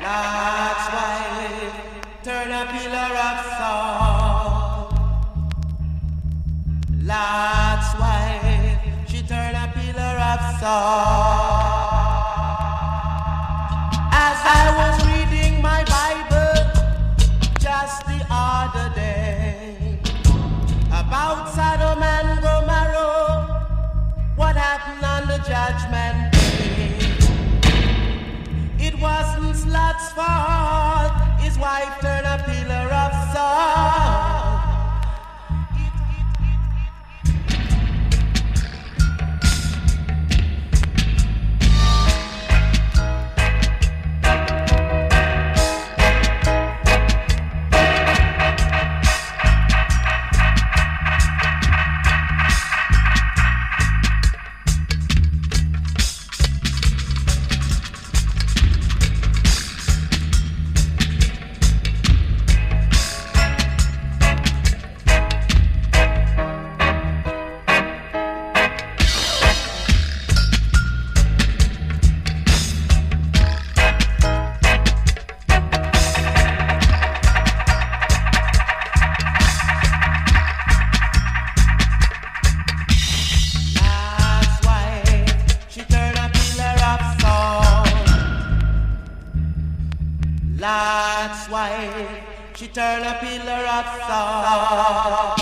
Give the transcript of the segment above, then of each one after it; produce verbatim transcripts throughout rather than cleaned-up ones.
Lot's wife turn a pillar of salt. Lot's wife, she turn a pillar of salt. As I was reading my Bible just the other day about Sodom and Gomorrah, what happened on the judgment day? It wasn't Lot's fault, his wife turned a pillar of salt. Lot's wife, she turned a pillar of salt.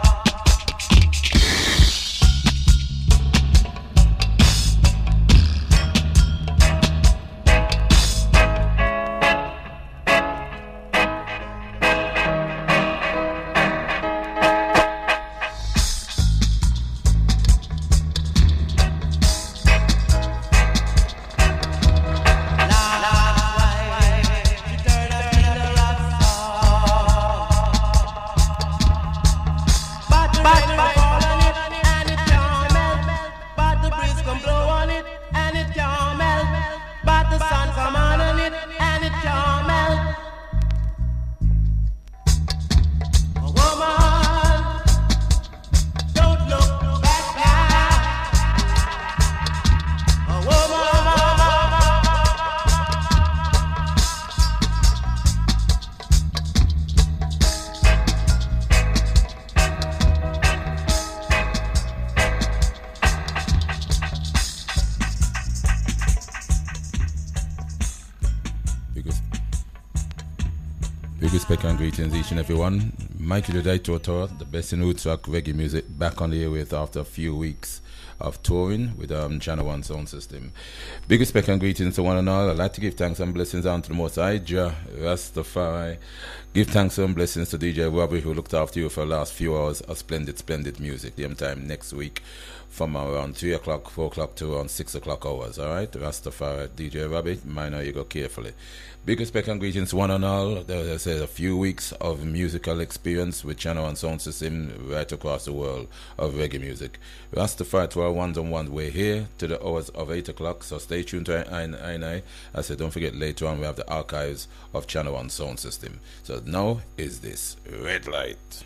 And greetings each and everyone. Mikey the Dictator, the best in roots rock reggae music, back on the air with after a few weeks of touring with um, Channel One Sound System. Big respect and greetings to one and all. I'd like to give thanks and blessings unto the Most High Jah Rastafari. Give thanks and blessings to D J Robbie, who looked after you for the last few hours of splendid, splendid music. Same time next week from around three o'clock, four o'clock to around six o'clock hours. Alright, Rastafari, D J Robbie, mind how you go carefully. Big respect and greetings one and all. There's a few weeks of musical experience with Channel One Sound System right across the world of reggae music. Rastafari to our ones on ones. We're here to the hours of eight o'clock, so stay tuned to I N I. I said, don't forget later on we have the archives of Channel One Sound System. So now is this Red Light.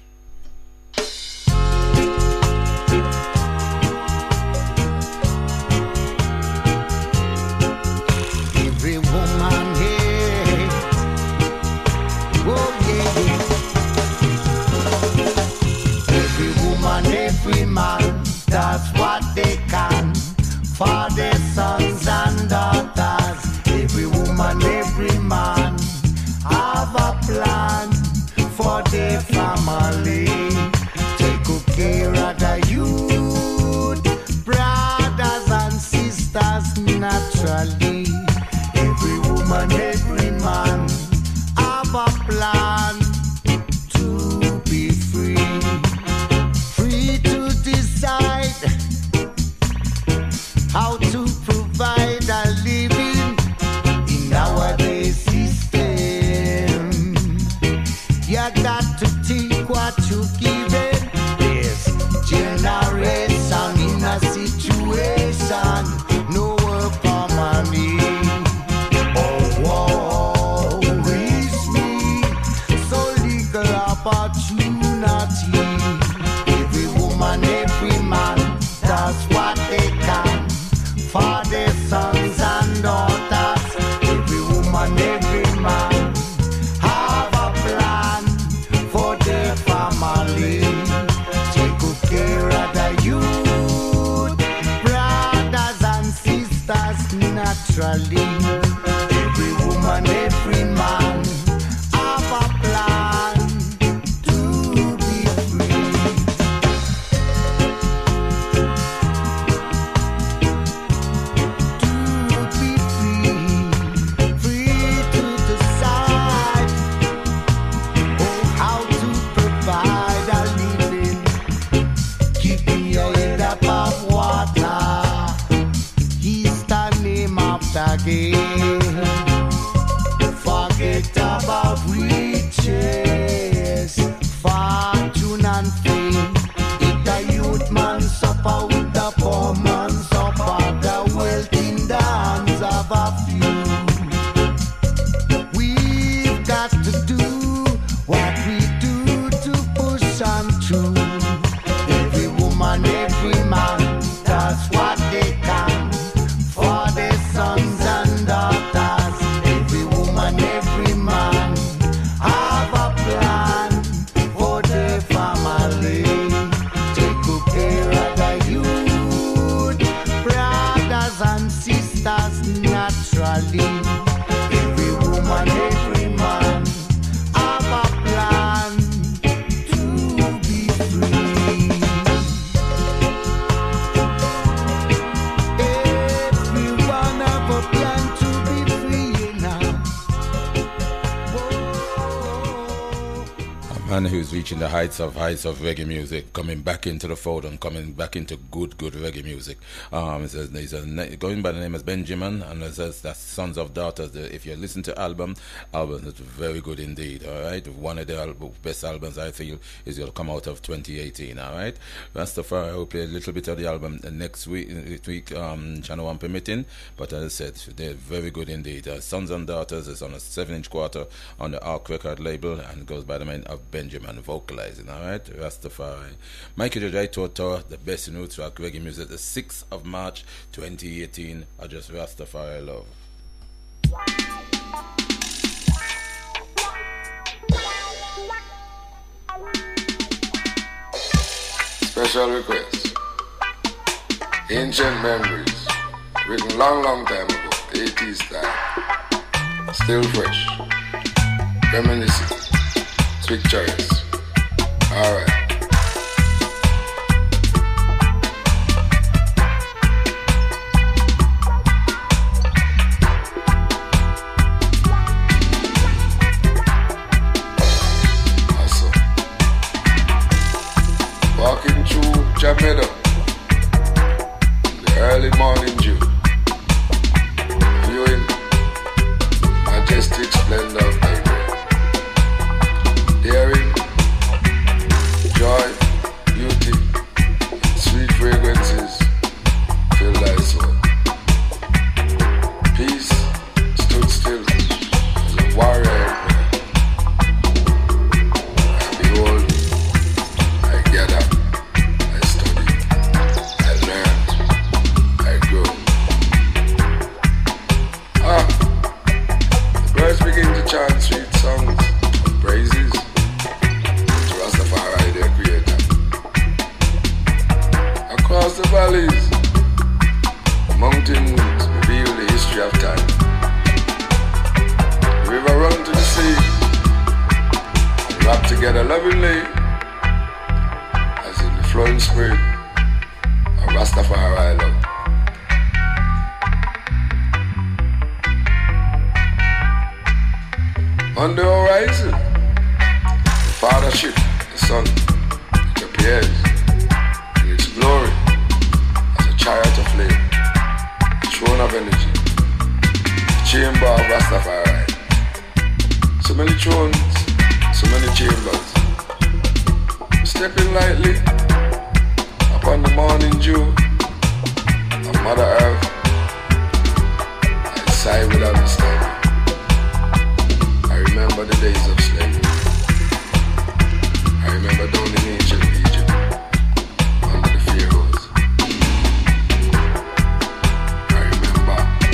Every woman here, oh yeah, every woman, every man, that's what they can for their sons and daughters. Every woman, every man have a plan for their family. Take good care of the youth, brothers and sisters naturally. Every woman, every man have a plan to be free. Free to decide how to provide a living in nowadays system. You got to think what you given. There's generation in a situation, no work for money. Oh, woe is me. man who's reaching the heights of heights of reggae music, coming back into the fold and coming back into good, good reggae music. Um, he's, a, he's a, going by the name of Benjamin, and it says that's Sons of Daughters. If you listen to album, album is very good indeed. All right, one of the al- best albums I feel is going to come out of twenty eighteen. All right, Rastafari. I will play a little bit of the album next week, next week, um, Channel One permitting. But as I said, they're very good indeed. Uh, Sons and Daughters is on a seven-inch quarter on the Arc Record label and goes by the name of Benjamin vocalizing. All right, Rastafari. Michael J. Toto, the best in roots rock reggae music, the sixth of March twenty eighteen. I just Rastafari love. Special request. Ancient memories, written long, long time ago, eighties style. Still fresh, reminiscent, pictures. Alright. Awesome. Walking through Jamaica in the early morning dew, viewing majestic splendor of Nigeria, daring, joy, beauty, and sweet fragrances fill thy soul. Peace stood still as a warrior in prayer. And behold, I gather, I study, I learn, I grow. Ah, the birds begin to chant sweet songs and praises to Rastafari, their creator. Across the valleys, the mountains reveal the history of time. The river runs to the sea and wrap together lovingly as in the flowing spirit of Rastafari love. On the horizon, the Fathership, the Son, it appears in its glory as a chariot of flame, the throne of energy, the chamber of Rastafari. So many thrones, so many chambers. Stepping lightly upon the morning dew of Mother Earth, I sigh with understanding. I remember the days of slavery. I remember down in ancient Egypt, under the pharaohs. I remember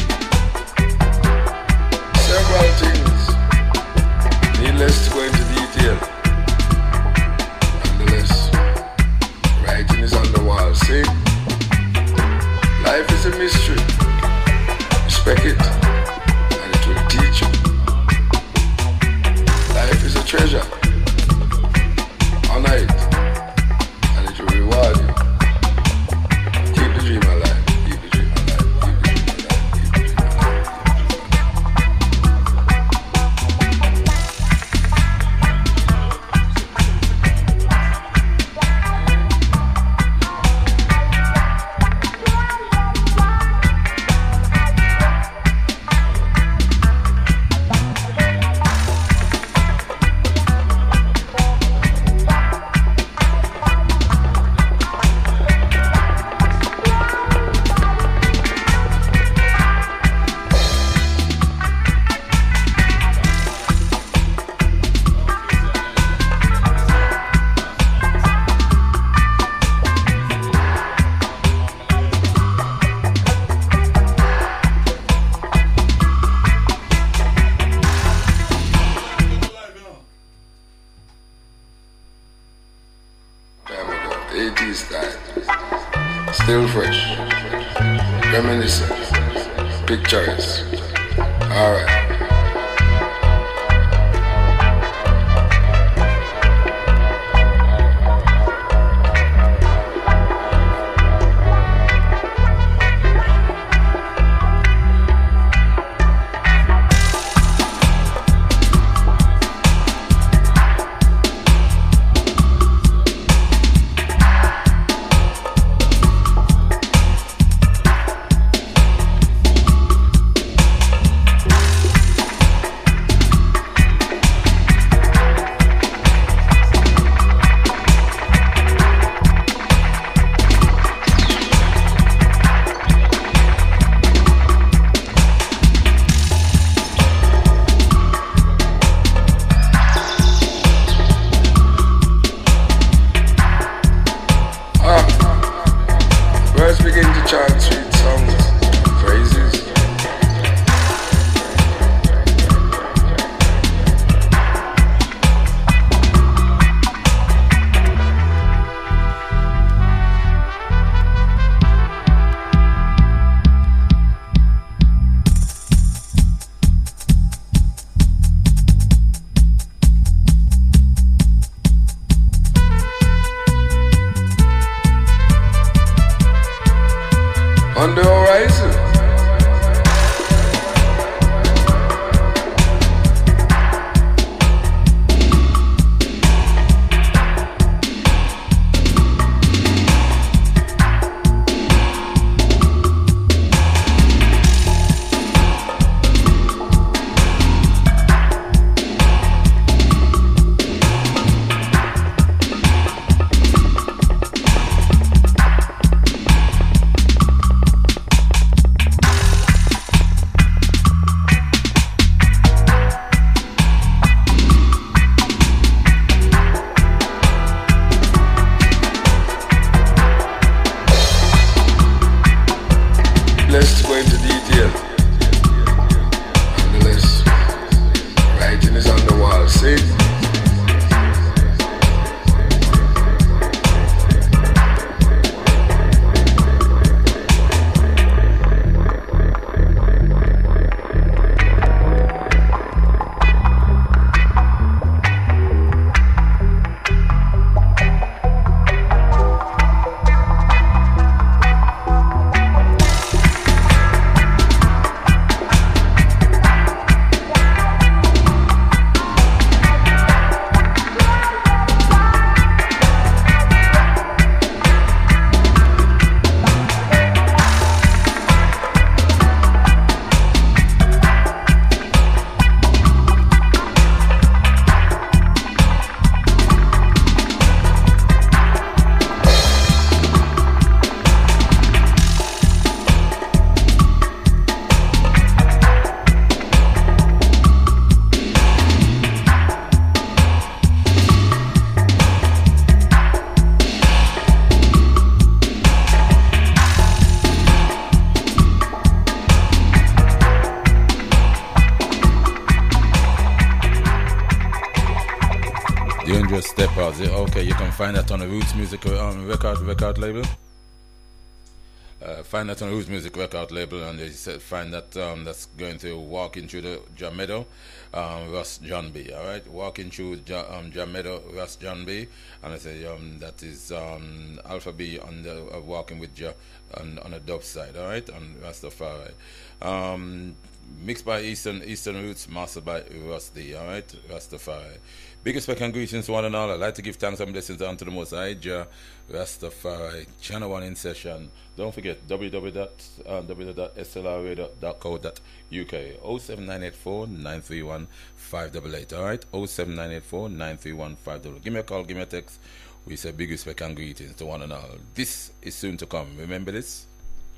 several things, needless to go into detail. Nonetheless, writing is on the wall, see? Life is a mystery. Respect it, and it will teach you. Life is a treasure. Honor it, and it will reward you. Keep the dream alive. Keep the dream alive. Keep the dream alive. Keep the dream eighties style, still fresh, reminiscent, pictures. Alright. on the horizon. Let's go into detail. Nonetheless, writing is on the wall. See? Dangerous Step Out. Okay, you can find that on the Roots Music um, record record label. Uh, find that on the Roots Music record label, and they said find that um, that's going to Walking Through the Jah Meadow, um, Russ John B. All right, Walking Through Jah um, Jah Meadow, Russ John B. And I say um, that is um, Alpha B on the uh, Walking with Jah on, on the dub side. All right, on Rastafari. Um, mixed by Eastern Eastern Roots, mastered by Rusty. All right, Rastafari. Biggest respect and greetings to one and all. I'd like to give thanks and blessings unto the Most High Jah Rastafari. Channel one in session. Don't forget w w w dot s l r radio dot co dot u k. oh seven nine eight four nine three one five eight eight. All right, oh seven nine eight four nine three one five eight eight. Give me a call, give me a text. We say big respect and greetings to one and all. This is soon to come. Remember this?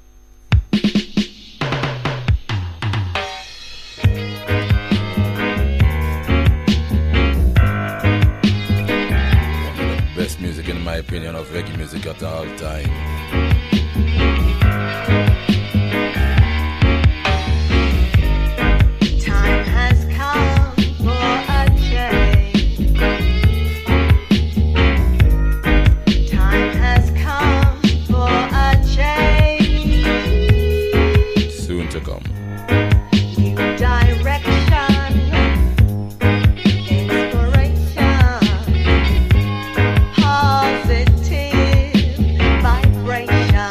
Best music in my opinion of reggae music at all time. Time has come for a change. Time has come for a change. Soon to come. New direction, inspiration, positive vibration.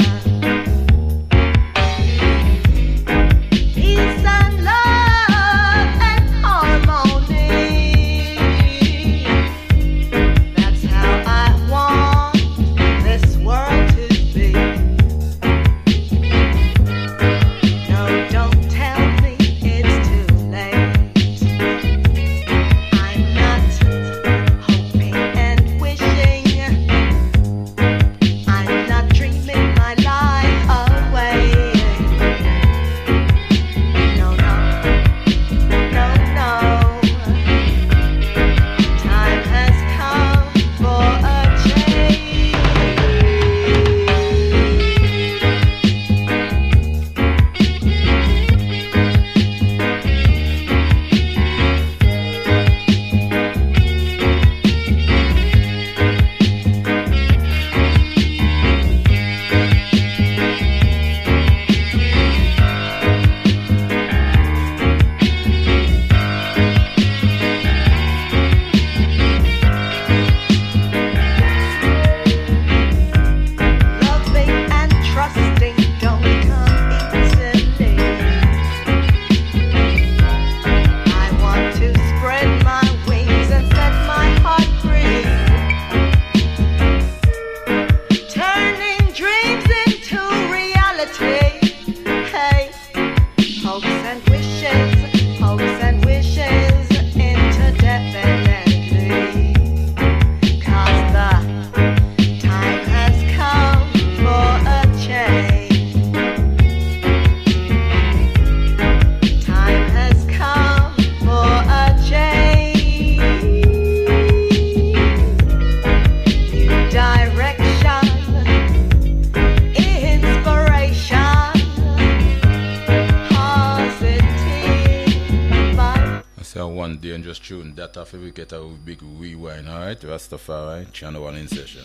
So one dangerous tune that after we get a big rewind, alright? Rastafari, channel one in session.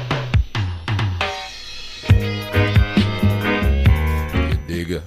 You dig?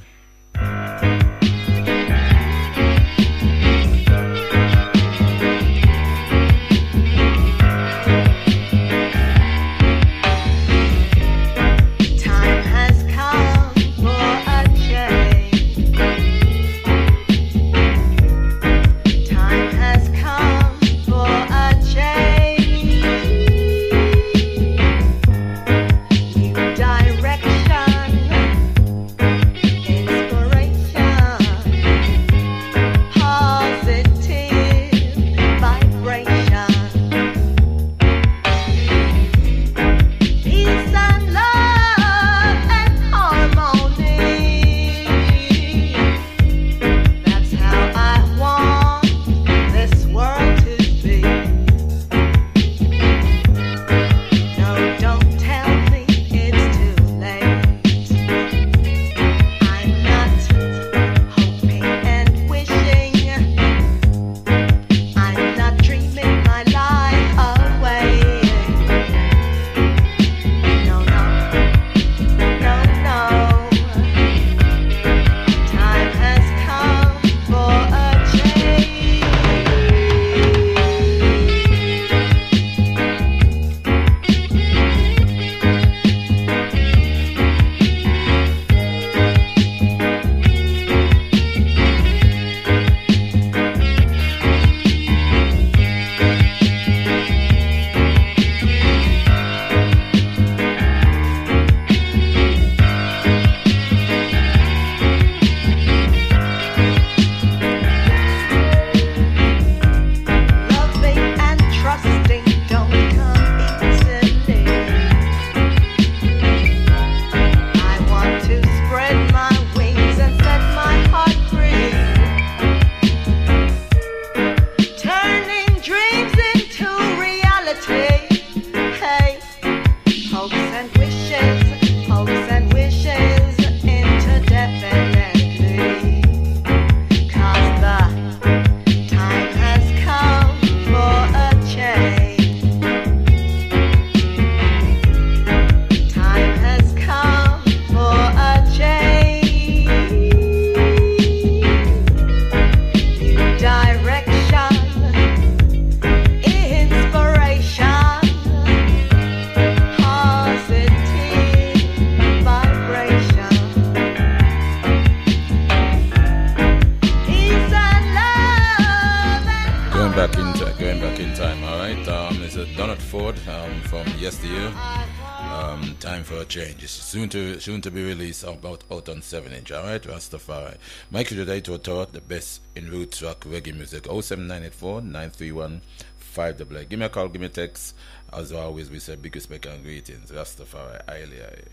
Soon to soon to be released about out on seven inch, alright, Rastafari. Michael Jodaito taught the best in roots rock reggae music. oh seven nine eight four, nine three one, five double eight. Give me a call, give me a text. As always, we say big respect and greetings. Rastafari, aye, aye.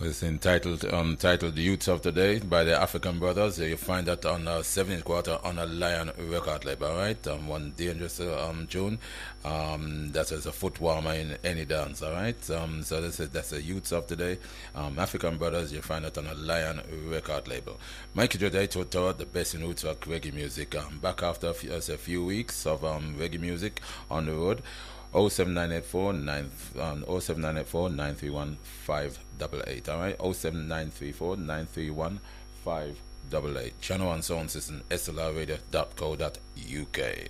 It's entitled um, titled Youths of Today by the African Brothers. You find that on uh, seventh quarter on a Lion record label, right? Um, one dangerous uh, um, tune. Um, that is a foot warmer in any dance, all right? Um, so that's a, that's the Youths of Today. Um, African Brothers, you find it on a Lion record label. Mikey Jodai Toto, the best in roots rock reggae music. Um, back after a few, uh, a few weeks of um, reggae music on the road. oh seven nine eight four nine um, oh seven nine eight four nine three one five eight eight. All right, oh seven nine three four nine three one five eight eight. Channel One Sound System, S L R radio dot co dot U K.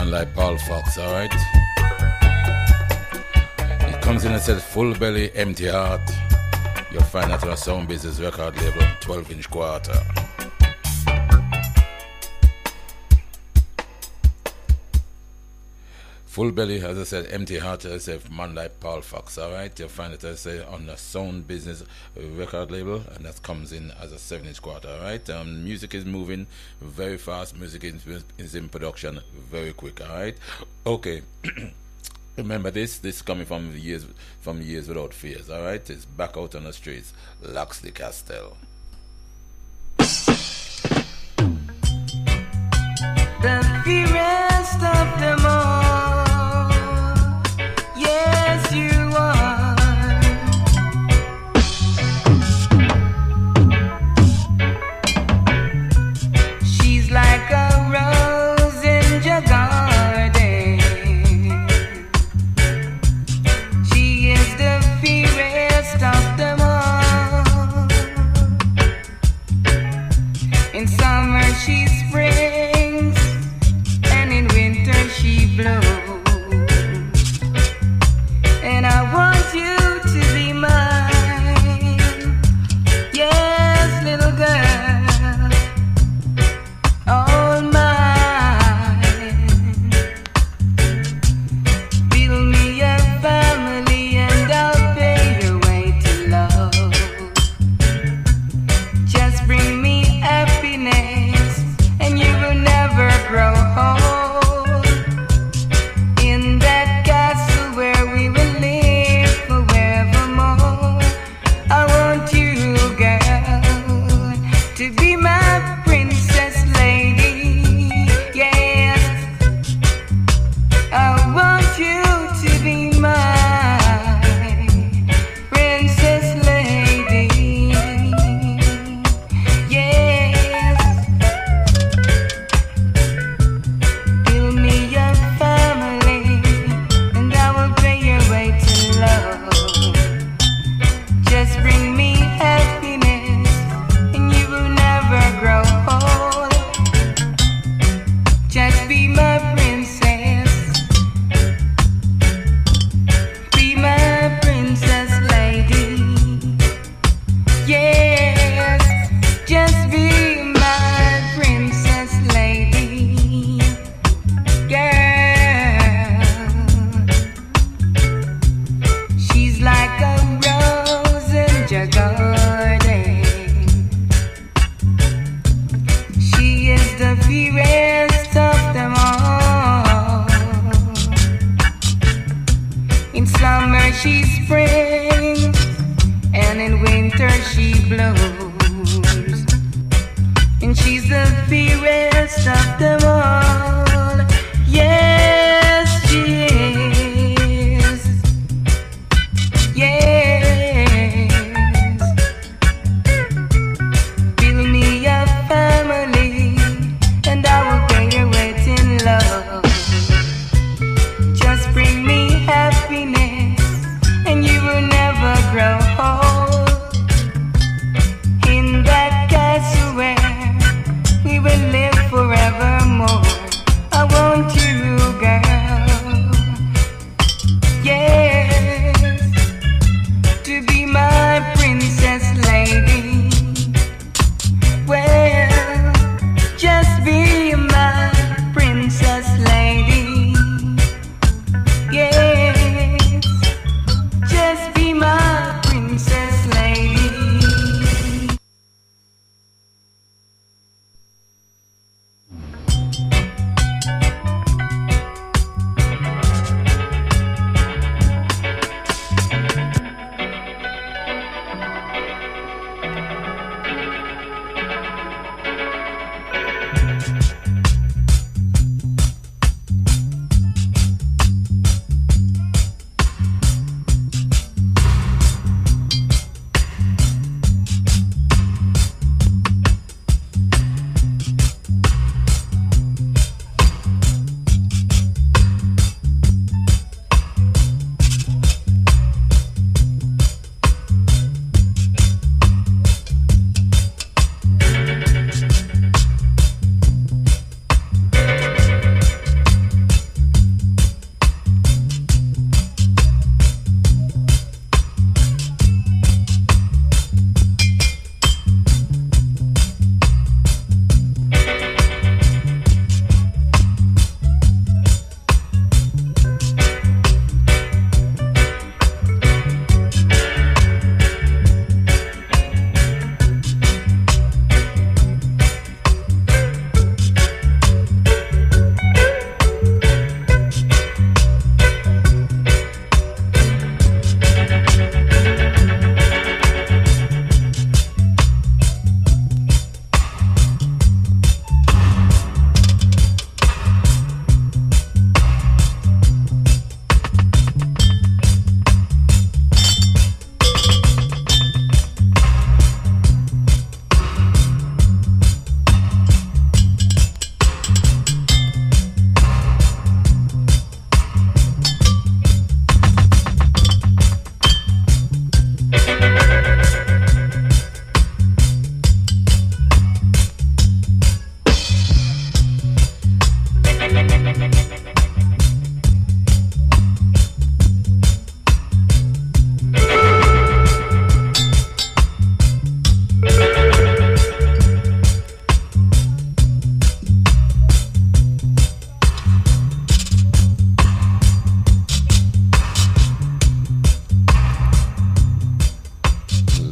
man like Paul Fox, alright? It comes in and says full belly, empty heart. You'll find that on a Sound Business record label, twelve inch quarter. Full belly, as I said, empty heart, as I said, man like Paul Fox, alright? You'll find it, as I say, on the Sound Business record label, and that comes in as a seven inch quarter, alright? Um, music is moving very fast, music is, is in production very quick, alright? Okay. Remember this, this is coming from years from years without fears, alright? It's back out on the streets, Loxley Castell. The fairest of them all, yes you are. She's like a rose in your garden. She is the fairest of them all. In summer she springs, and in winter she blows. And I want you to be mine, yes, little girl, all mine. Build me a family and I'll pay your way to love. Just bring me happiness and you will never grow old. In that castle where we will live forevermore. I want you, girl, to be my princess lady. Yes, I want you to be my princess lady. Yes. Build me a family, and I will pay your way to love. Just bring me happiness, and you will never grow old. Just be my princess, be my princess lady. Yes, just be my princess lady. Girl, she's like a rose in your garden. She is the fairest of them all. In summer she springs, and in winter she blows. And she's the fairest of them all. Yes, she is. Yes. Build me a family, and I will pay your weight in love. Just bring me happiness, and you will never grow old. In that castle where we will live forevermore.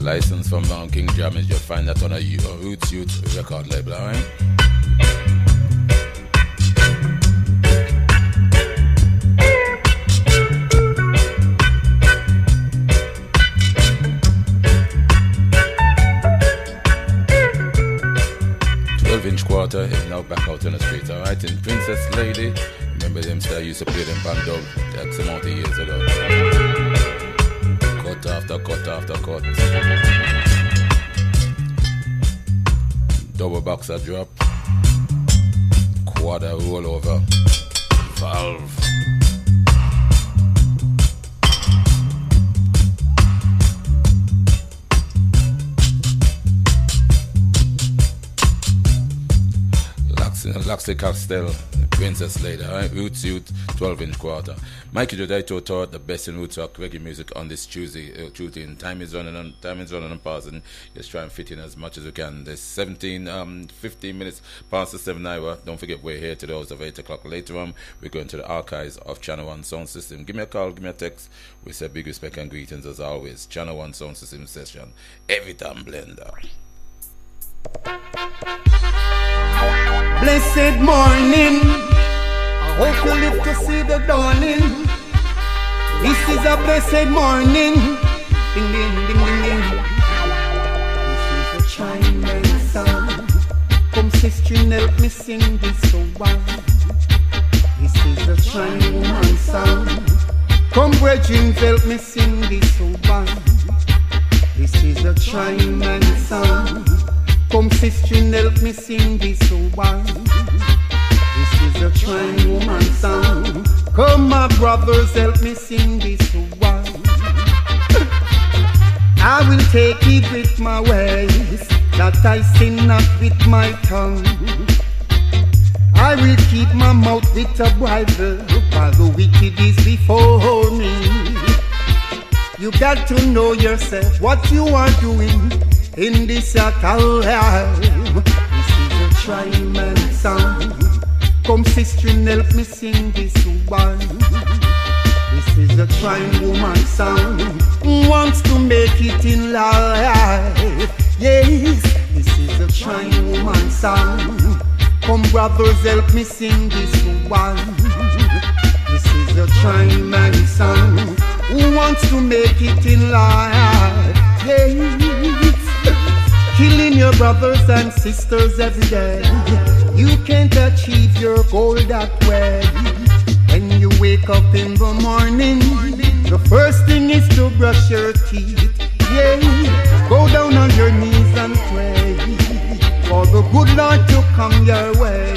license from Mount King Jam. You'll find that on a Roots Youth record label, alright? twelve inch quarter is now back out on the streets, alright? In Princess Lady, remember them style used to play them band up X amount of years ago. Cut after cut after cut. Double boxer drop. Quarter roll over. Valve. Laxi Castell, Princess Lady, right? Roots Youth, twelve inch quarter. Mikey Jodaito taught the best in roots rock reggae music on this Tuesday. Uh, Tuesday. And time is running on, time is running and passing. Let's try and fit in as much as we can. There's seventeen, um, fifteen minutes past the seven hour. Don't forget we're here to the hours of eight o'clock. Later on, we're going to the archives of Channel One Sound System. Give me a call, give me a text. We say big respect and greetings as always. Channel One Sound System session. Every time blender. Blessed morning, I hope you live to see the dawning. This is a blessed morning. Ding, ding, ding, ding, ding. This is a chiming sound. Come sister, help me sing this so well. This is a chiming woman sound. Come brethren, help me sing this so well. This is a chiming sound. Come sister, help me sing this so well. This is a trying woman song. Come my brothers, help me sing this so well. I will take it with my ways, that I sin not with my tongue. I will keep my mouth with a bridle, while the wicked is before me. You got to know yourself, what you are doing in this time. This is a trying man song. Come sister, help me sing this one. This is a trying woman song. Wants to make it in life. Yes, this is a trying woman song. Come brothers, help me sing this one. This is a trying man song. Who wants to make it in life? Yes. Killing your brothers and sisters every day. You can't achieve your goal that way. When you wake up in the morning, the first thing is to brush your teeth. Yeah, go down on your knees and pray for the good Lord to come your way.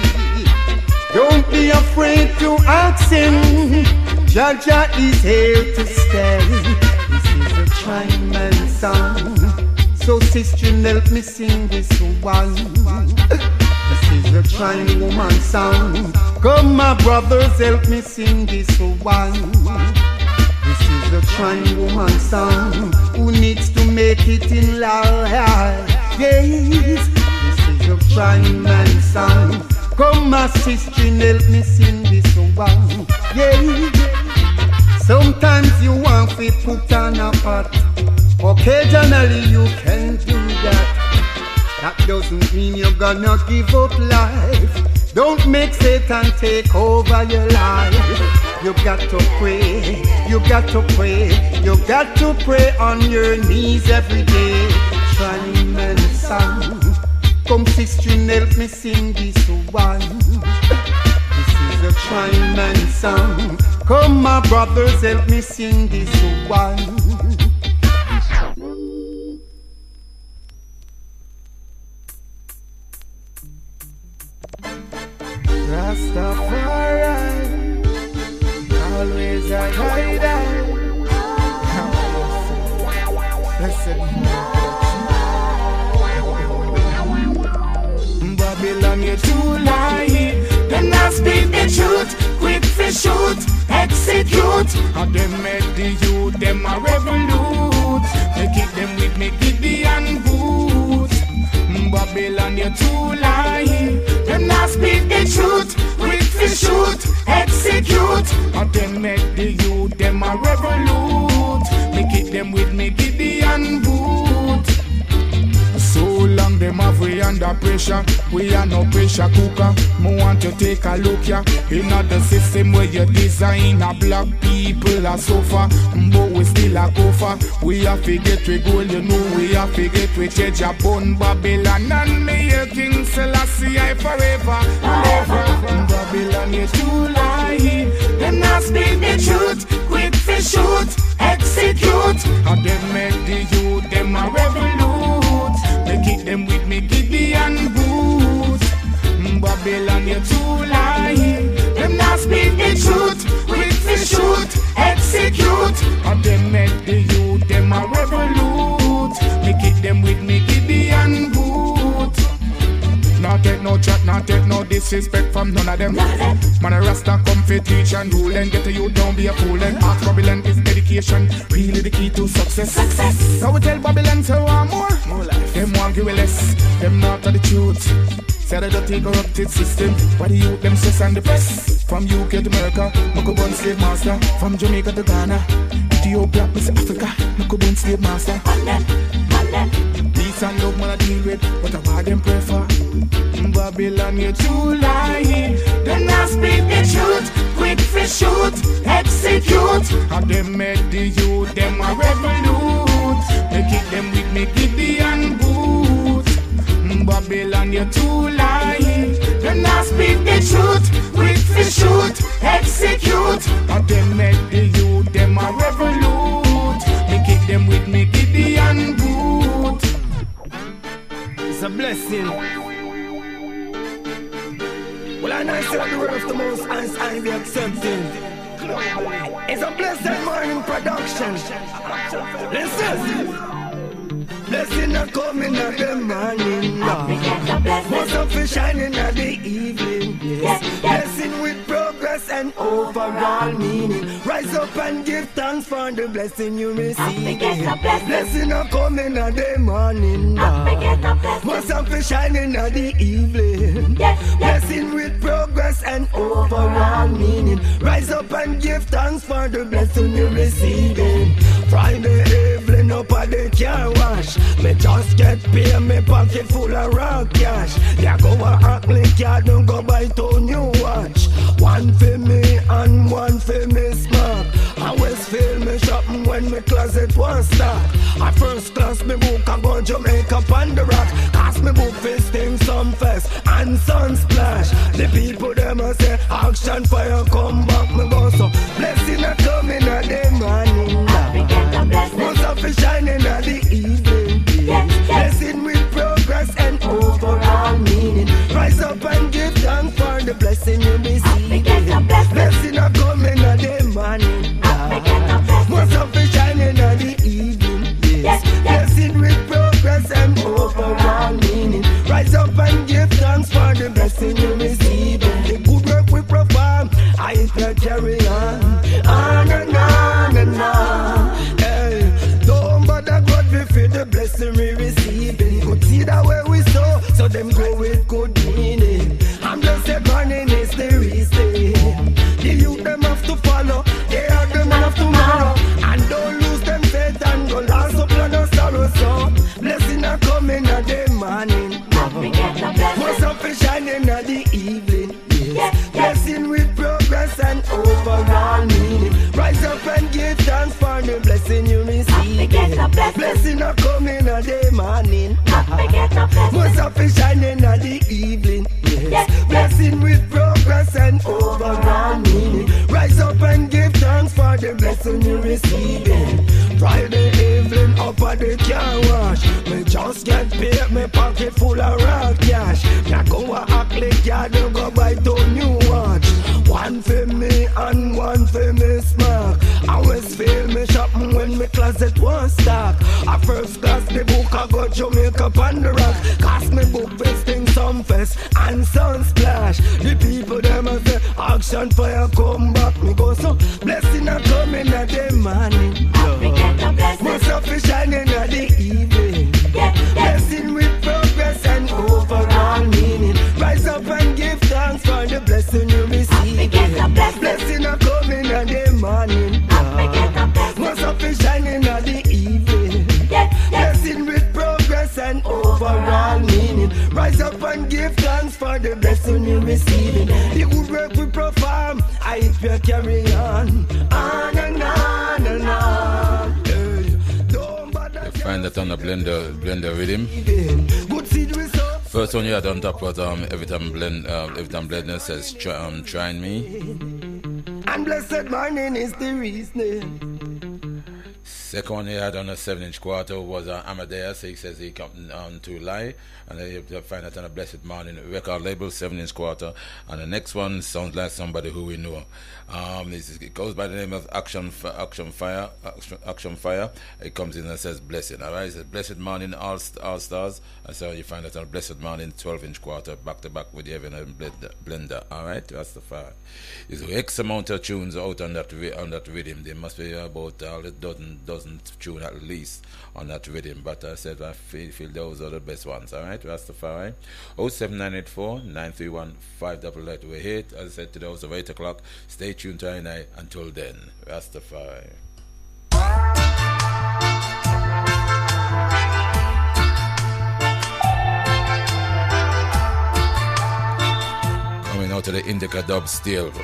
Don't be afraid to ask him. Jaja is here to stay. This is a trying man song. So sister, help me sing this one. This is a trying woman song. Come my brothers, help me sing this one. This is a trying woman song. Who needs to make it in life? Yes, this is a trying man song. Come my sister, help me sing this one. Yeah. Sometimes you want to put on a pot. Occasionally you can do that. That doesn't mean you're gonna give up life. Don't make Satan take over your life. You got to pray, you got to pray, you got to pray on your knees every day. Trying man song. Come sister, help me sing this one. This is a trying man song. Come my brothers, help me sing this one. Rastafari, always a guide. Blessed Babylon, you too lie. Them not speak the truth, quick to shoot, execute. How them make the youth, them a revolute. They kick them with me, Gideon boots. Babylon, you too lie. Them not speak the truth, quick to shoot, execute. How them make the youth, them a revolute. They kick them with me, Gideon boots. pressure. We are no pressure cooker. Me want to take a look ya. In the system where you design a black people a suffer, but we still a go for. We have to get we goal, you know we have to get we change a bun Babylon and me a King Selassie I forever, forever. Babylon you too lie. Them not speak the truth, quick to shoot, execute. And them make the youth, them a revolute. They keep them with me, Gideon Booth. Babylon you too lie. Them not speak the truth, quick to shoot, execute. And them make the youth, them a revolute. They keep them with me, Gideon Booth. Not take no chat, not take no disrespect from none of them. Man a Rasta come for teach and rule and get to you, don't be a fool and ask Babylon is dedication, really the key to success. Success. Now we tell Babylon so want more, more life. Them want give less, them not tell the truth. Say the dirty corrupted system, why the youth them stress and depressed. From U K to America, Moko born slave master. From Jamaica to Ghana, Ethiopia, Miss Africa, Moko born slave master. Peace and love man I deal with, but I want them pray for. Babylon you too lie. Them not speak the truth, quick for shoot, execute. And them make the youth, them a revolute. They keep them with me, Gideon Booth. Babylon you too lie. Them not speak the truth, quick for shoot, execute. And them make the youth, them a revolute. They keep them with me, Gideon Booth. It's a blessing. Well, I know I said the word of the most and I be accepting. It's a blessed morning production. Listen. Blessing are coming at the morning, Lord. Most of it shining at the evening, yes. Blessing with progress and overall meaning. Rise up and give thanks for the blessing you receive. Blessing are coming at the morning, Lord. Most of it shining at the evening. Blessing with progress and overall meaning. Rise up and give thanks for the blessing you receiving. Friday evening up at the car wash. Me just get paid, me pocket full of raw cash. Yeah, go a act like ya don't go buy two new watch. One for me and one for me smoke. I always feel me shopping when me closet was stock. At first class me book I go Jamaica on the rock. Cause me book fisting some fest and sun splash. The people them a say action fire come back me go so. Blessing a coming at the morning. Most of it shining at the evening. Yes, yes. Blessing with progress and overall meaning. Rise up and give thanks for the blessing you receive. Blessing are coming at the morning. Most of it shining at the evening. Yes, yes. Blessing with progress and overall meaning. Rise up and give thanks for the blessing you receive. The good work we perform, I can carry on. On and on and on. Don't bother God we feel the blessing we receiving. Good see that way we sow, so them grow with good meaning. I'm just a morning is the reason. The youth them have to follow, they are the man of tomorrow. And don't lose them faith and go last up on the sorrow. So blessing are coming at the morning. Most of it shining at the evening. Yes. Blessing with progress and overall meaning. Rise up and give thanks for the blessing you receive. Blessing are coming at the morning. Most of it shining at the evening. Yes. Blessing with progress and overall meaning. Rise up and give thanks for the blessing you receiving. Friday evening up at the car wash. Me just get paid, me pocket full of raw cash. Now go a act like ya don't go buy two new watch. One for me and one for me smoke. I always feel me shopping when me closet was stock. A first class the book I go Jamaica on the rock. Cause me book festing some fest and sun splash. The people them a say action fire come back. Me go so blessing are coming at the morning. Most of it shining at the evening. Blessing with progress and overall meaning. Rise up and give thanks for the blessing you receive. Blessing are coming at the morning. Most of it shining at the evening. Blessing with progress and overall meaning. Rise up and give thanks for the blessing you receiving. The good work we perform, I hope you carry on. On and on and on. Hey, don't bother. You find that on the blender, blender rhythm. Good seed we sow. First one you had on top was um every time blend uh, every time blender says try, um trying me. And blessed morning is the reason. Second one he had on a seven inch quarter was uh, Amadeus. He says he come on to lie, and then you find that on a blessed morning record label, seven inch quarter. And the next one sounds like somebody who we know. Um, it goes by the name of Action Action Fire. Action, Action Fire. It comes in and says blessed. All right, it says blessed morning all all stars. And so you find that on a blessed morning, twelve inch quarter, back to back with the Evan and Blender. All right, that's the fire. There's X amount of tunes out on that on that rhythm. There must be about uh, a dozen dozen tune at least on that rhythm. But I said I feel, feel those are the best ones. All right, that's the fire. oh seven nine eight four nine three one five double eight. We're here, as I said, to those of eight o'clock. Stay tuned to I and I until then. Rastafari. Coming out to the Indica Dub still.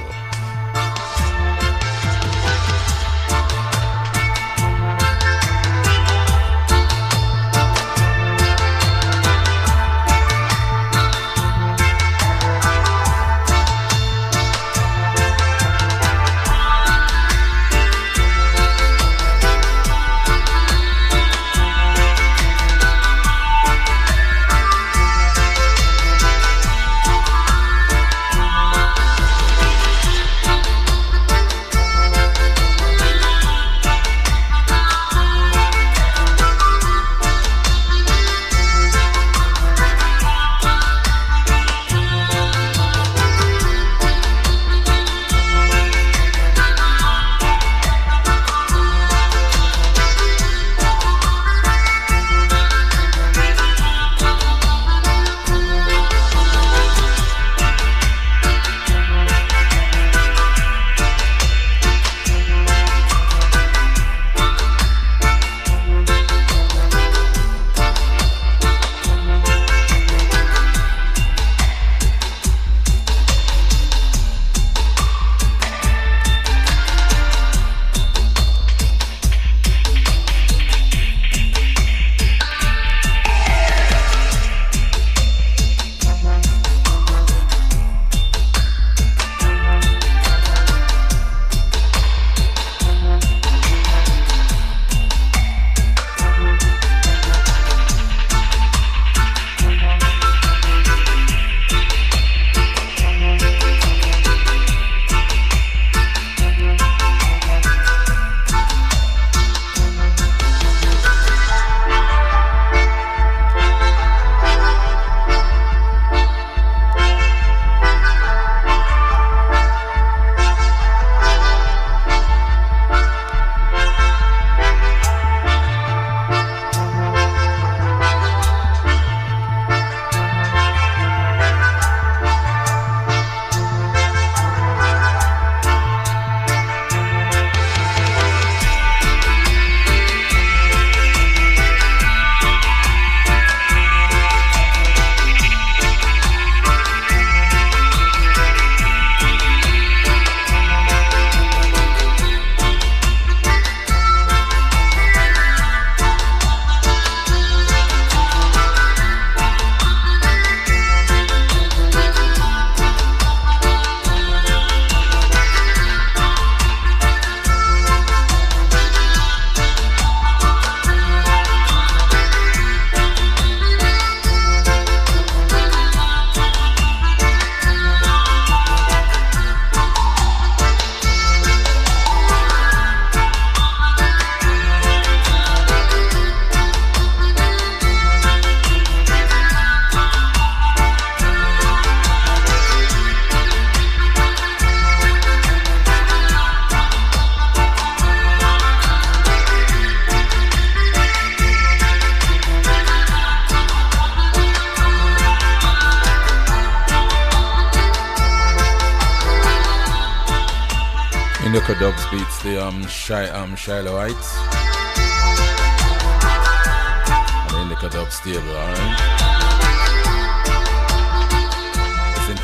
Indica Dubs beats the um, Shy, um Shilohites. And the Indica Dub stable, alright?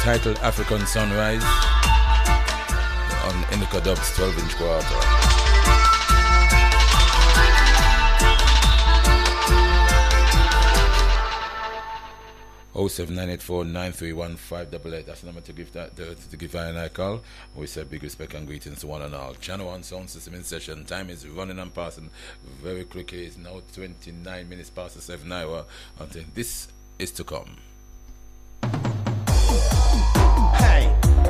titled African Sunrise on Indica Dub's twelve inch quarter. oh seven nine eight four nine three one five eight eight. That's the number to give that to, to give I and I call. We say big respect and greetings to one and all. Channel One Sound System in session. Time is running and passing very quickly. It's now twenty-nine minutes past the seven hour. Until this is to come. Hey.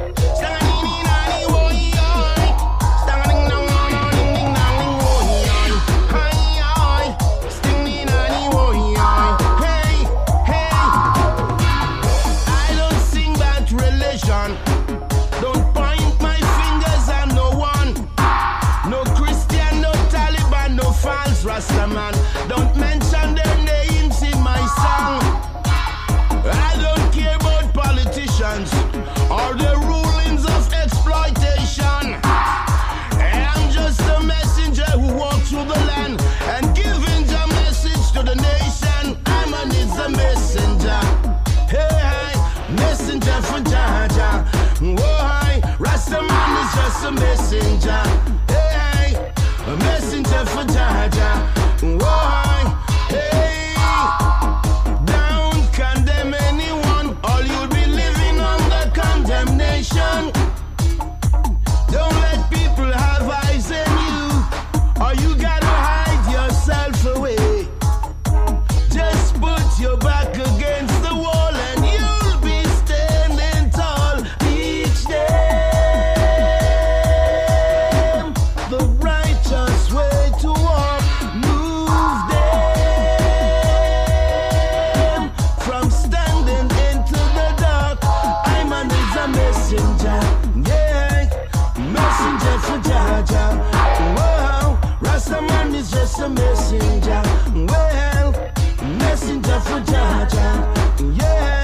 Don't point my fingers at no one. No Christian, no Taliban, no false Rastaman. Don't mention their names in my song. I don't care about politicians or the rulings of exploitation. I'm just a messenger who walks through the land and giving the message to the nation. I'm a needs a messenger. Hey, messenger for Jaja. Whoa, hi, Rastaman is just a messenger. Hey, a messenger for Jaja. Whoa, hi, hey, don't condemn anyone, or you'll be living under condemnation. Don't let people have eyes on you, or you gotta hide yourself away. Just put your back against the wall and you'll be standing tall each day. The righteous way to walk, move them from standing into the dark. I'm a messenger, yeah, messenger for Jaja. Wow, Rastaman is just a messenger. Well, messenger for Jaja, yeah.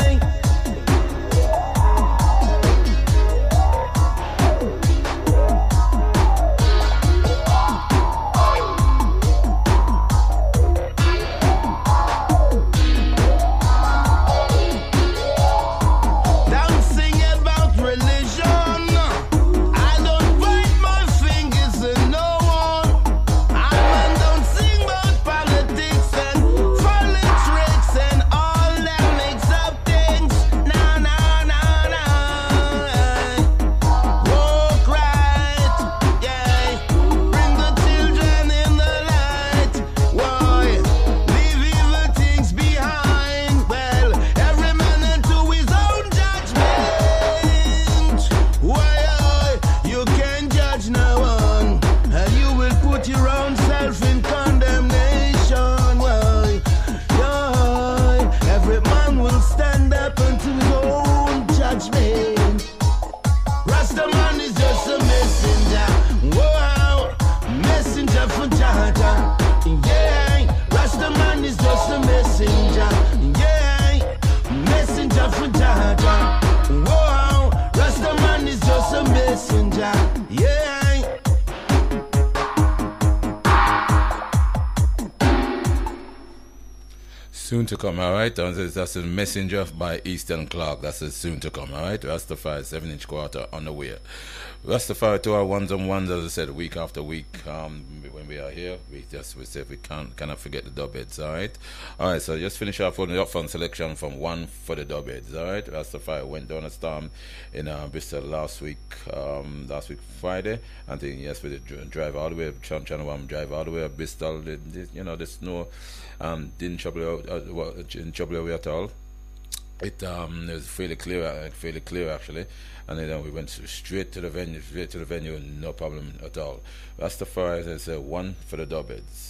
Don't sing about religion. I don't point my fingers at no one. I don't sing about politics and politics and all that mix up things. No, no, no, no. Walk right, yeah. Bring the children in the light. Why? Leave evil things behind. Well, every man unto his own judgment. Why? You can judge no one, and you will put your own self in condemnation. Why? Yeah, every man will stand up unto his own judgment. Rastaman is just a messenger. Wow, messenger for Jaja. Yeah, Rastaman is just a messenger. Yeah, messenger for Jaja. Wow, Rastaman is just a messenger. Yeah. Soon to come, alright? That's a messenger by Eastern Clark. That's a soon to come, alright? Rastafari, seven inch quarter on the way. Rastafari to our ones on ones, as I said, week after week. Um, when we are here, we just we say we can't cannot forget the dub heads, alright? Alright, so just finish off on the upfront selection from one for the dub heads, alright? Rastafari went down a storm in uh, Bristol last week, um, last week Friday. I think yes, we did drive all the way, Channel One drive all the way to Bristol. The, the, you know, the snow. Um, didn't trouble out, uh, well, didn't trouble away at all. It um, it was fairly clear, uh, fairly clear actually, and then uh, we went straight to the venue, straight to the venue, no problem at all. Rastafari is uh, one for the dub heads.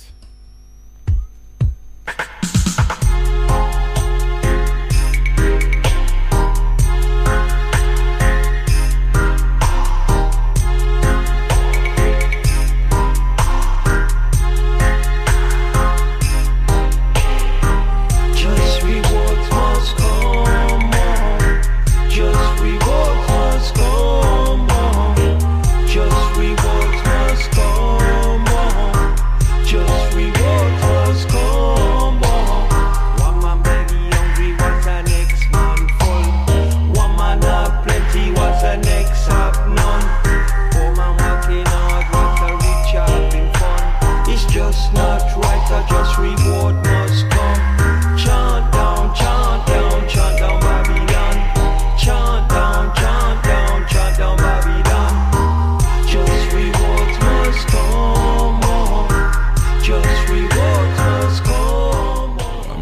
Just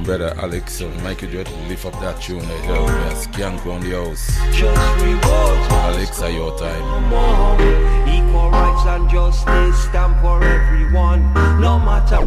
brother Alex and Michael Jordan lift up that tune right there. We are skank on the house. Just rewards. Alexa, your time. Equal rights and justice stand for everyone, no matter.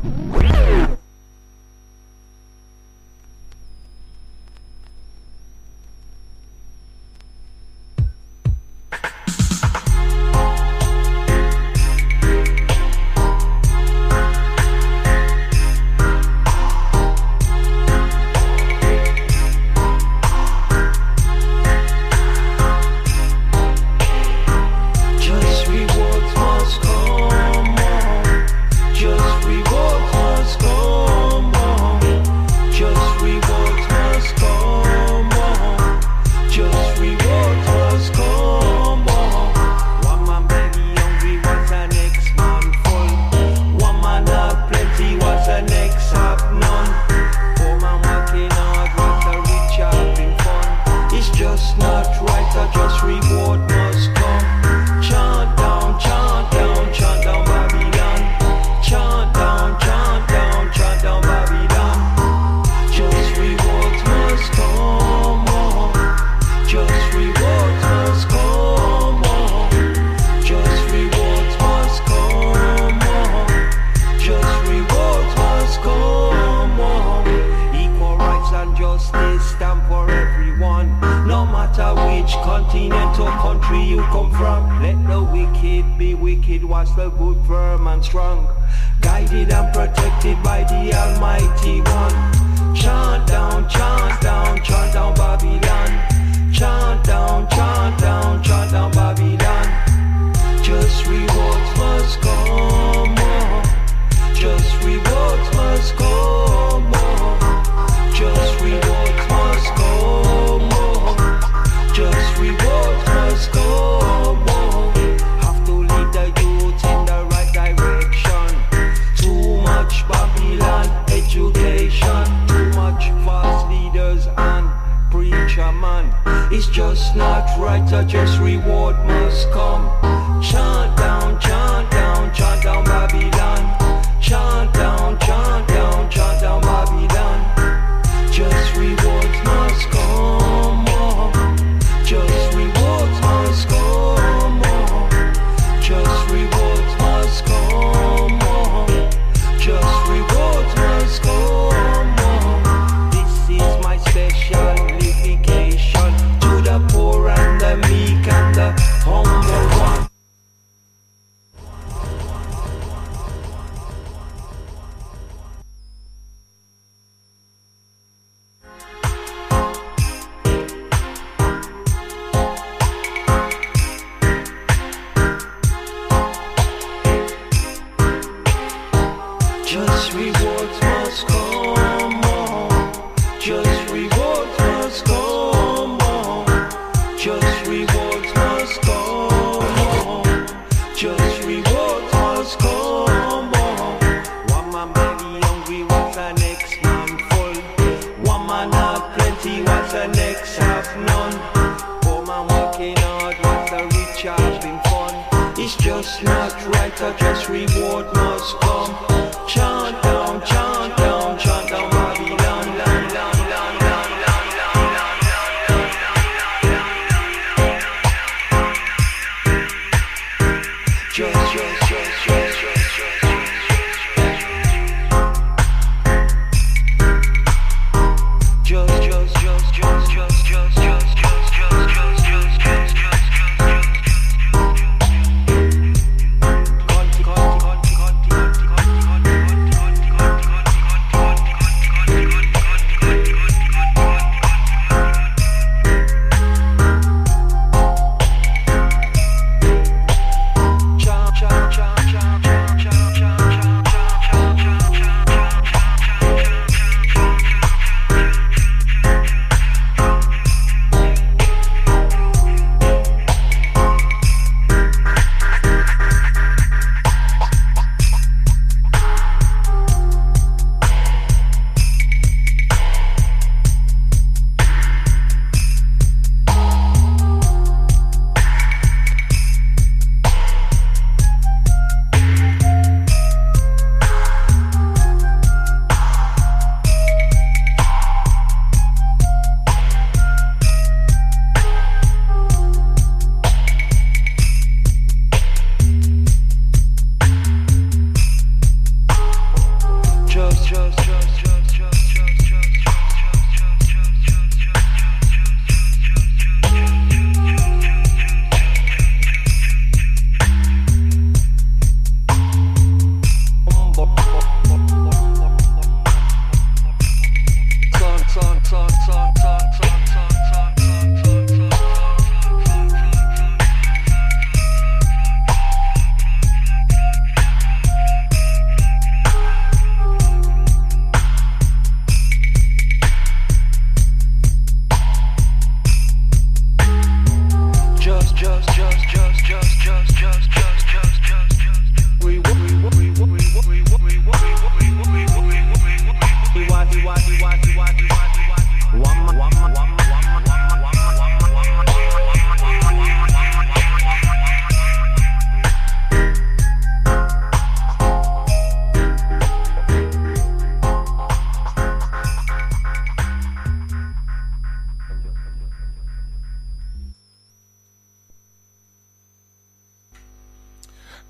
Cha cha cha cha.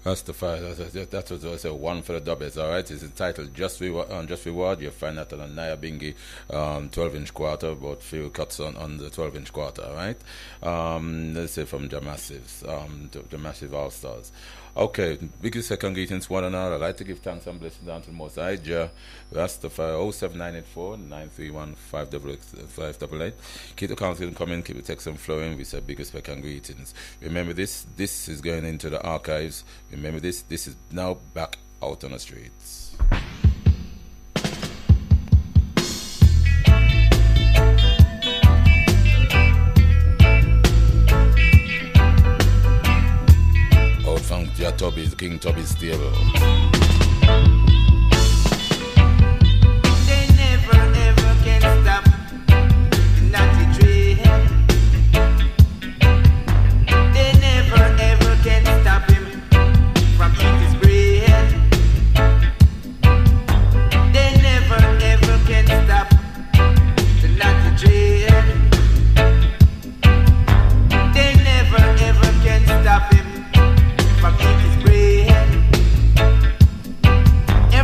Rastafari, that's, that's, that's what I say, one for the doubles, alright? It's entitled Just Reward, um, Just Reward. You'll find that on a Naya Bingi um, twelve inch quarter, about few cuts on, on the twelve inch quarter, alright? Um, let's say from the Massives, um, the, the Massive All Stars. Okay, biggest second greetings, one and all. I'd like to give thanks and blessings down to the Most High, Jah, Rastafari, oh seven nine eight four, nine three one, five eight eight. Keep the council coming, keep the text and flowing. We say big respect and greetings. Remember this, this is going into the archives. Remember this, this is now back out on the streets. Out from Jah Tubby's, King Tubby's stable. They never ever can stop the naughty train. They never ever can stop him from eating his bread. They never ever can stop the naughty train. They never ever can stop him from eating his bread.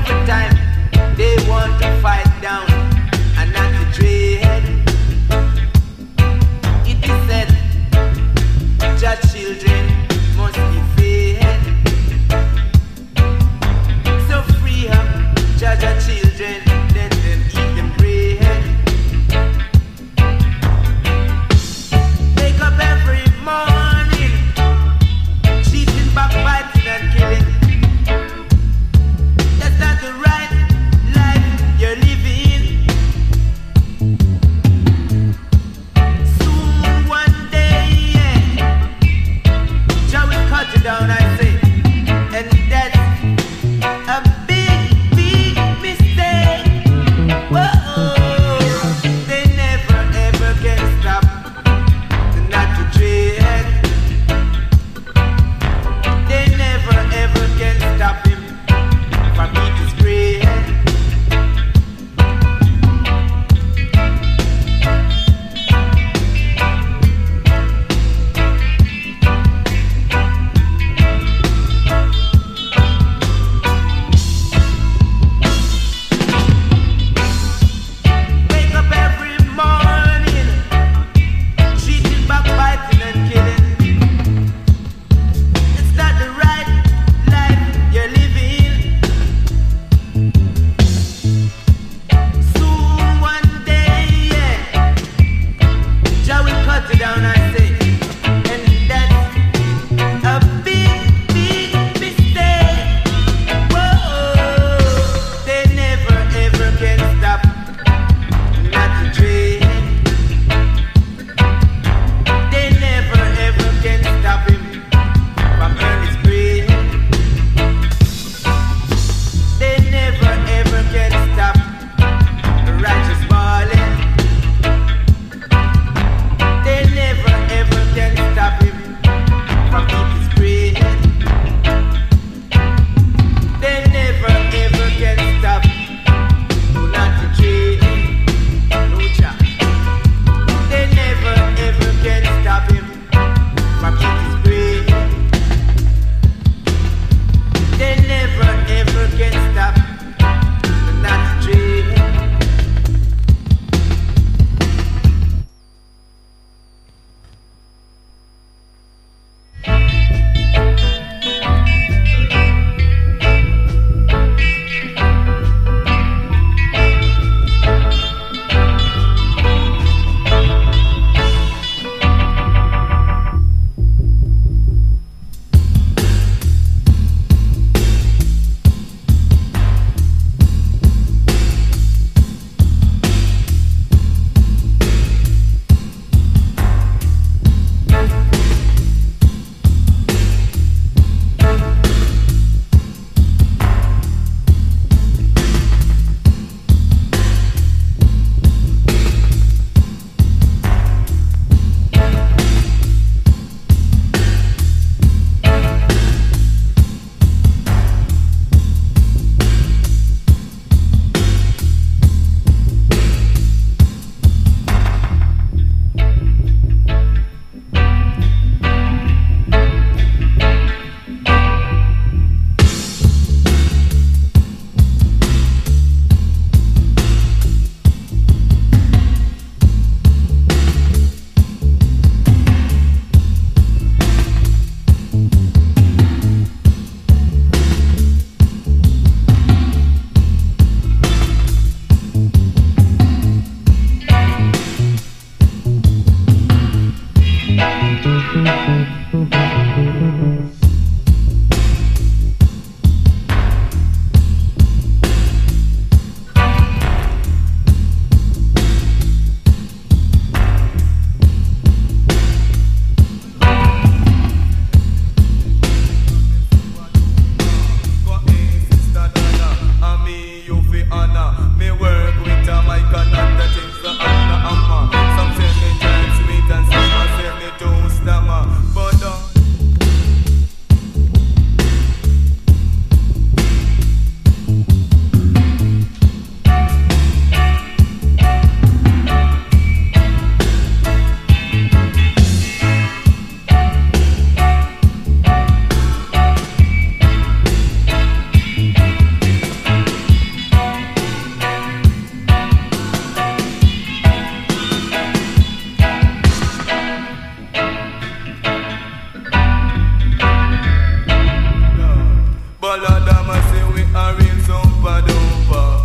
Follow them and say we are real super duper.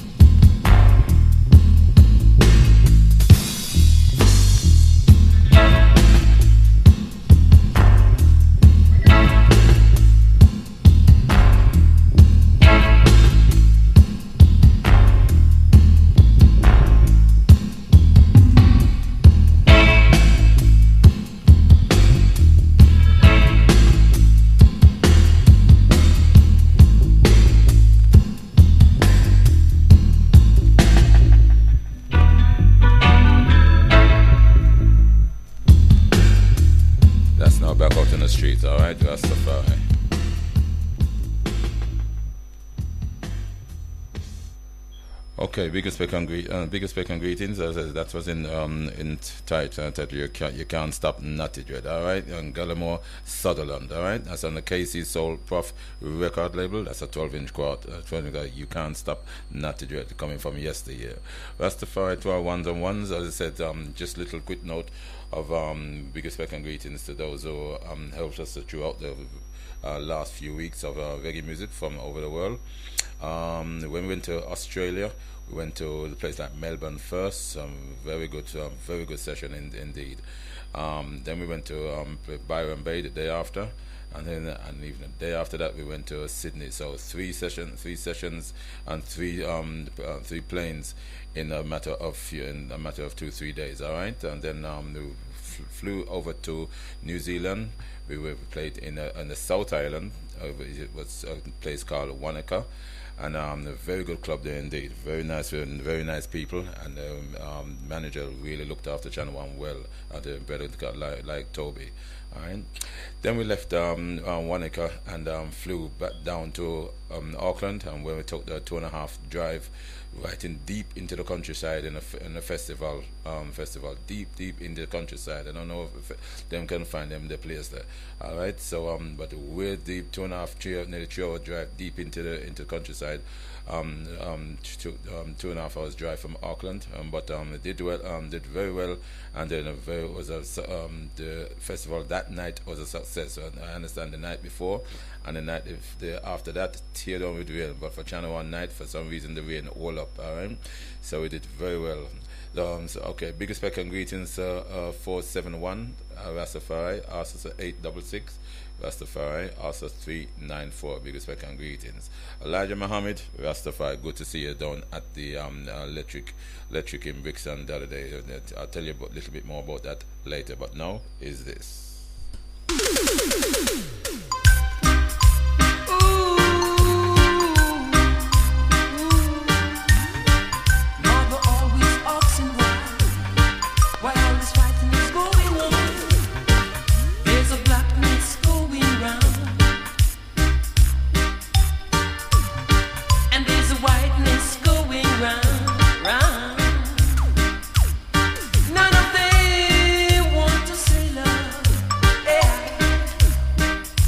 Streets, all right, Rastafari. Okay, biggest spec and gre- uh, biggest spec and greetings. As uh, that was in um in tight uh, title. You can't you can't stop Natty Dread, all right. And Gallimore Sutherland, all right. That's on the K C Soul Prof record label. That's a twelve inch quad. Uh, twelve inch, you can't stop Natty Dread coming from yesteryear. Rastafari to our ones and ones. As I said, um, just little quick note of um biggest spec and greetings to those who um helped us throughout the uh, last few weeks of uh, reggae music from over the world. Um, when we went to Australia, we went to the place like Melbourne first. Some very good, um, very good session in, indeed. Um, then we went to um, Byron Bay the day after, and then and even the day after that we went to Sydney. So three sessions, three sessions, and three um uh, three planes in a matter of few, in a matter of two three days. All right, and then um we f- flew over to New Zealand. We were played in a, in the South Island. Uh, it was a place called Wanaka. And um, a very good club there indeed. Very nice, very nice people, and the um, um, manager really looked after Channel One well. Uh, the brother like, like Toby. All right. Then we left um, uh, Wanaka and um, flew back down to um, Auckland, and where we took the two and a half drive right in deep into the countryside in a, f- in a festival, um, festival deep, deep into the countryside. I don't know if, if them can find them the place there. All right, so um, but we're deep, two and a half, three, nearly three hour drive deep into the into the countryside. Um, um, two, um, two and a half hours drive from Auckland, um, but um, it did well, um, did very well, and then a very was a um, the festival that night was a success. So I understand the night before, and the night if the after that teared down with rain, but for Channel One night for some reason the rain all up. All right, so we did very well. Um, so okay, biggest spec and greetings uh, uh, four seven one uh, Rastafari, also eight double six. Rastafari, also three nine four, biggest spec and greetings. Elijah Muhammad, Rastafari, good to see you down at the um, uh, electric electric in Brixton the other day. I'll tell you a little bit more about that later, but now is this. None of them want to see love. Yeah.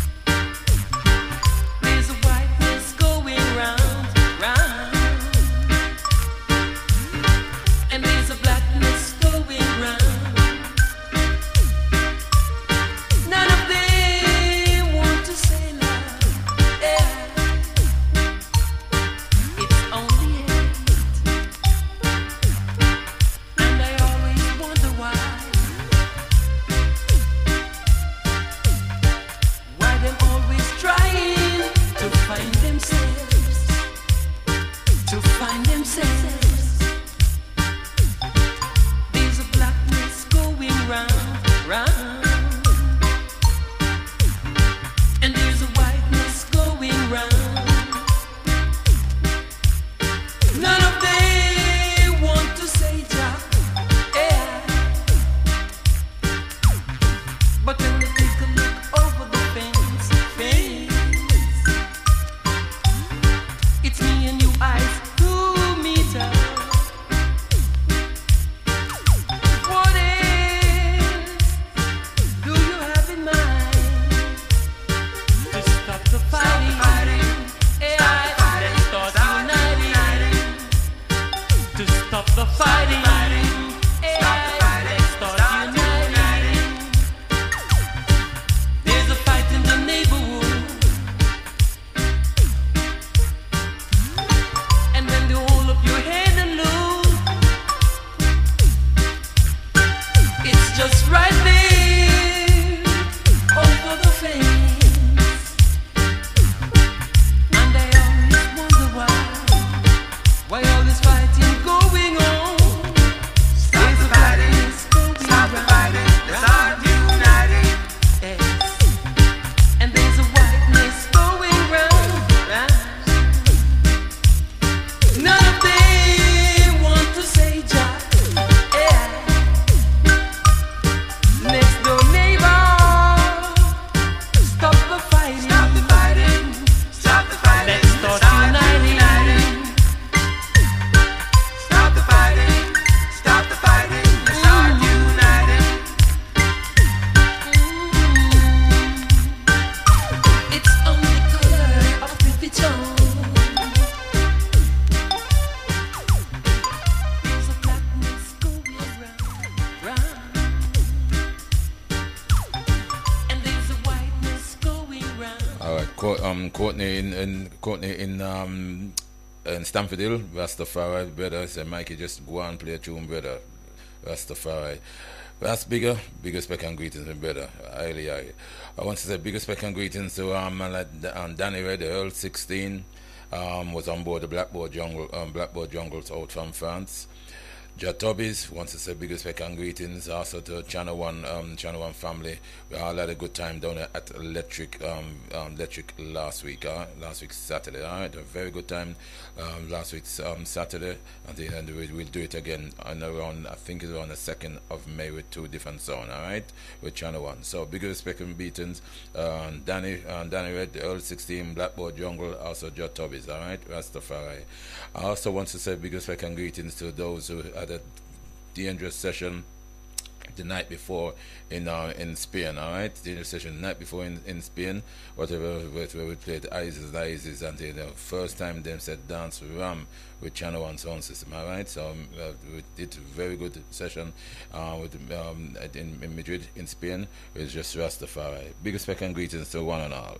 um, Courtney in, in Courtney in um, in Stamford Hill, Rastafari, brother. Say, Mikey, just go and play a tune, brother. Rastafari. That's bigger, bigger respect and greetings, my brother. Highly, highly. I want to say big respect and greetings to um, like, um Danny Red, the Earl sixteen, um, was on board the Blackboard Jungle, um, Blackboard Jungles out from France. Jad Tubbies wants to say big respect and greetings also to Channel One, um, Channel One family. We all had a good time down there at Electric, um, um, Electric last week, uh, last week Saturday. All right, a very good time um, last week um, Saturday, and then we, we'll do it again on around, I think it's around the second of May with two different songs. All right, with Channel One. So big respect and greetings, um, Danny, um, Danny Red, the Earl sixteen, Blackboard Jungle, also Jad Tubbies. All right, Rastafari. I also want to say big respect and greetings to those who had a dangerous session the night before in uh, in Spain. All right, dangerous session the night before in, in Spain. Whatever, where we played Isis, Isis, and the first time them said dance Ram with Channel One sound system. All right, so um, uh, we did a very good session uh, with um, in, in Madrid in Spain. It's just Rastafari. Big respect and greetings to one and all.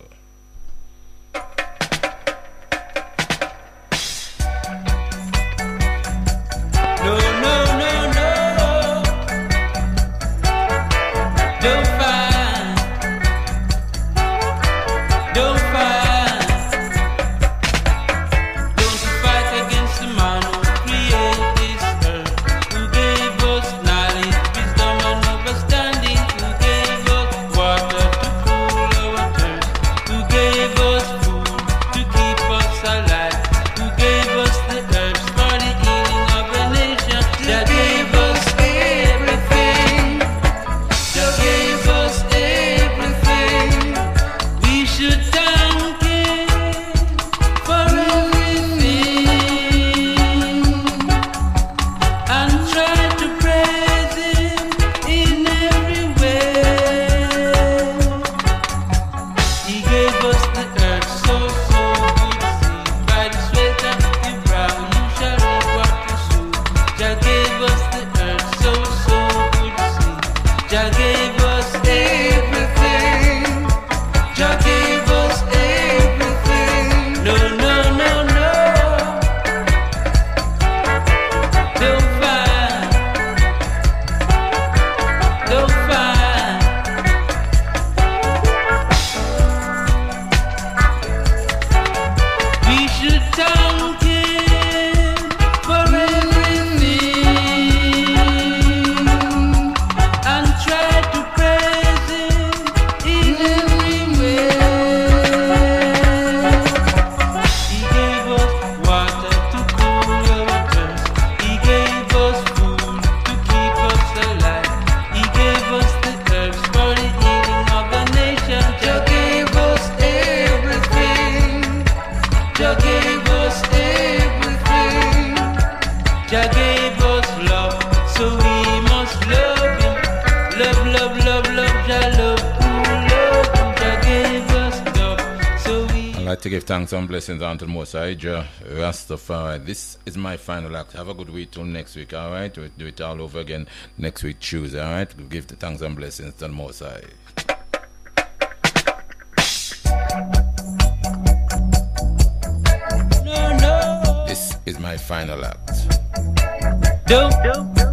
No, no, no, no. Don't fight. Don't fight. Don't fight against the man who created this earth, who gave us knowledge, wisdom, and understanding, who gave us water to cool our thirst, who gave us food to keep us alive, who gave us the herbs for the healing of the nation. That gave us everything. That gave us everything. We should thank Him for everything and try to praise Him in every way. He gave us the earth so, so good. See, by the sweat of your brow you shall reap what you sow. Jah gave us the earth so, so good. See, Jah gave us everything. Jah gave us everything. No, no, no, no. Don't fight. Don't fight. We should thank Him for everything and try to praise Him in every way. He gave us water to cool our thirst. He gave us food to keep us alive. He gave us the herbs for the healing of the nation. Jah gave us everything. Jah gave us everything. Jah gave us love, so we must love Him. Love, love, love, love, Jah love, who love Him. Jah gave us love, so we. I'd like to give thanks and blessings unto the Most High, Jah Rastafari. This is my final act. Have a good week till next week, all right? We'll do it all over again next week, Tuesday, all right? We'll give the thanks and blessings to the Most High. No, no. This is my final act. Don't, don't, don't.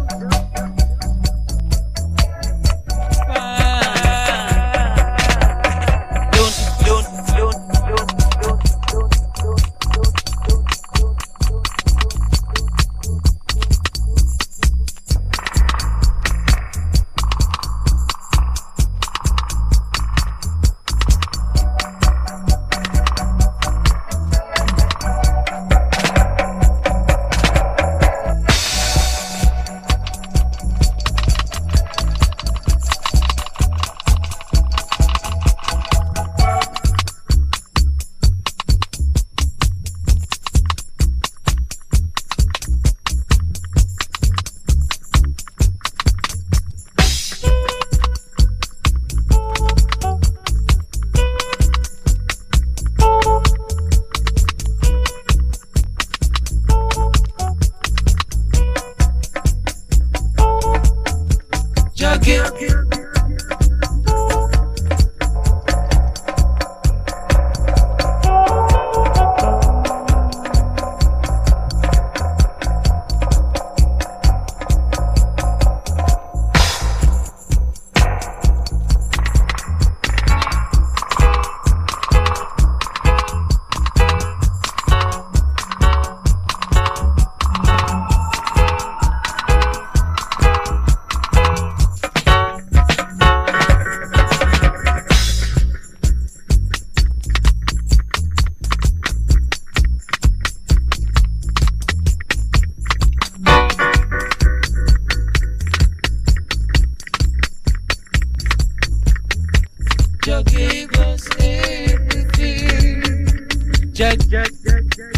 Just, just, just.